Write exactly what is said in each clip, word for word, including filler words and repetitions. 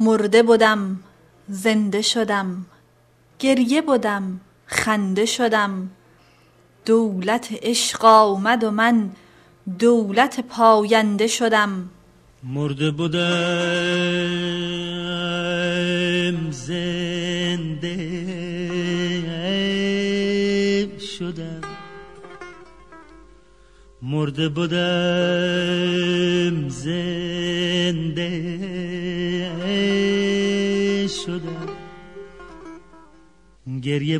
مرده بودم زنده شدم، گریه بودم خنده شدم. دولت عشق آمد و من دولت پاینده شدم. مرده بودم زنده شدم، مرده بودم زنده شدم. گریه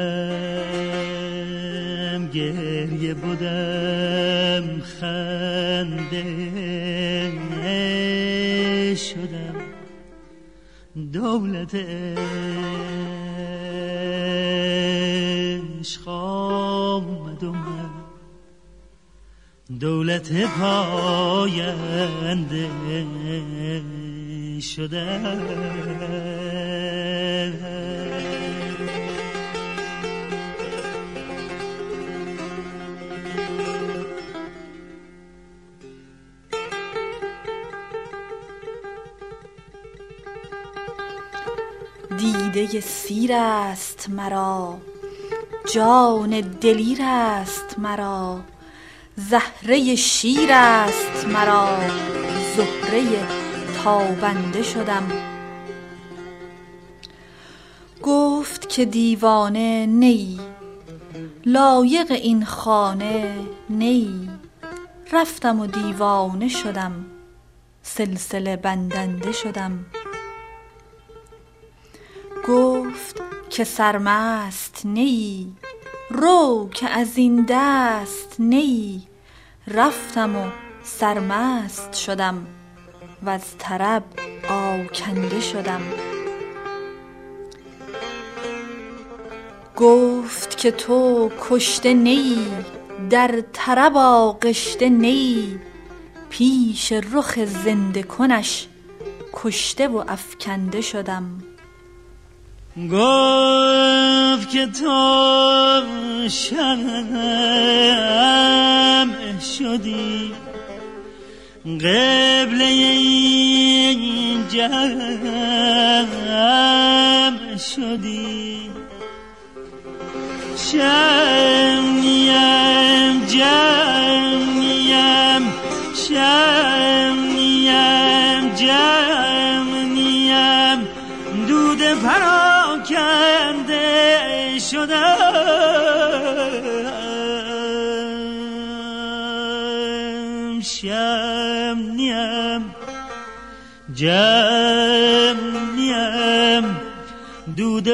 بودم گریه بودم خنده شدم. دولت عشق آمد و من دولت پاینده شدم. دیده سیر است مرا، جان دلیر است مرا. زهره شیر است مرا، زهره تابنده شدم. گفت که دیوانه نی، لایق این خانه نی. رفتم و دیوانه شدم، سلسله بندنده شدم. گفت که سرمست نی، رو که از این دست نی. رفتم و سرمست شدم و از طرب آکنده شدم. گفت که تو کشته نی، در طرب آغشته نی. پیش رخ زنده کنش کشته و افکنده شدم. گفت که تو شمع شدی، قبله این جمع شدی. شمعیم جمعیم شمعیم جمعیم دود پراکنده شدم. شمعیم جمعیم دود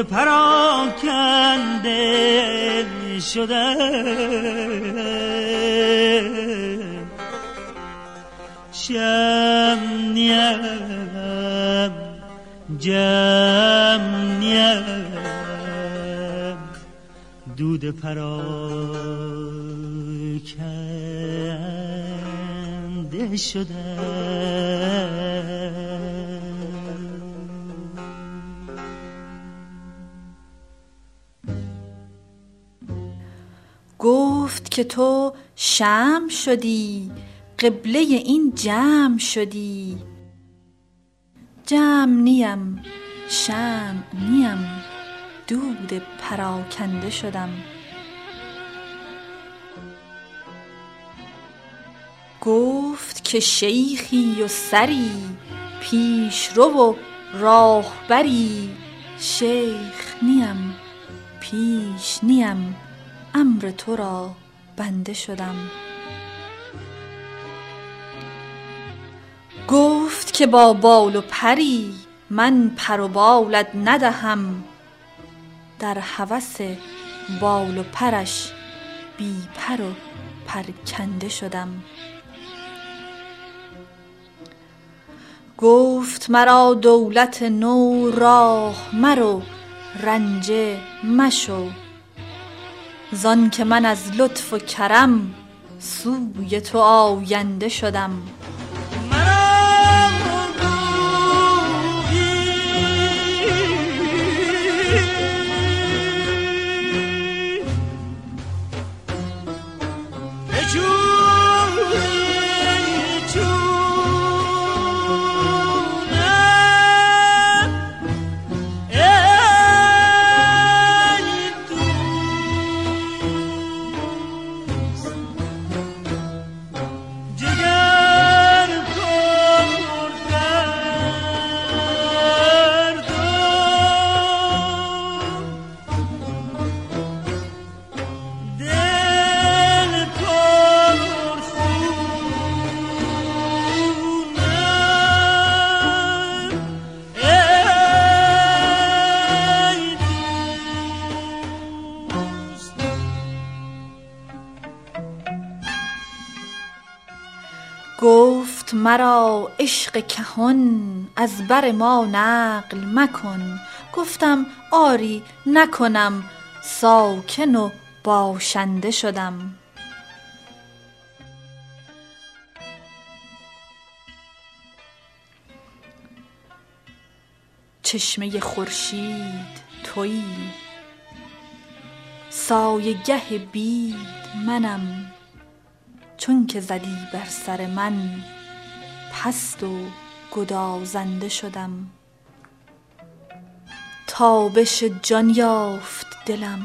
پراکنده شدم. شمعیم جمعیم دود پراکنده شدم. گفت که تو شمع شدی، قبله این جمع شدی. جمع نیم شمع نیم، دود پراکنده شدم. گفت که شیخی و سری، پیش رو و راهبری. شیخ نیم پیش نیم، امر تو را بنده شدم. گفت که با بال و پری، من پر و بالت ندهم. در هوس بال و پرش بی پر و پرکنده شدم. گفت مرا دولت نو، راه مرو رنجه مشو. زان که من از لطف و کرم سوی تو آینده شدم. مرا عشق کهن از بر ما نقل مکن. گفتم آری نکنم، ساکن و باشنده شدم. چشمه خورشید تویی، سایه گه بید منم. چون که زدی بر سر من، پست و گدازنده شدم. تابش جان یافت دلم،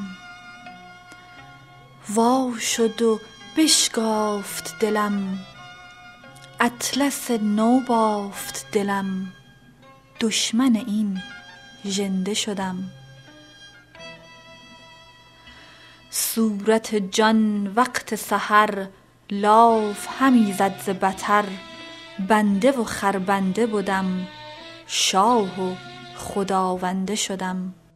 وا شد و بشکافت دلم. اطلس نو بافت دلم، دشمن این ژنده شدم. صورت جان وقت سحر، لاف همی زد ز بطر. بنده و خربنده بدم، شاه و خداونده شدم.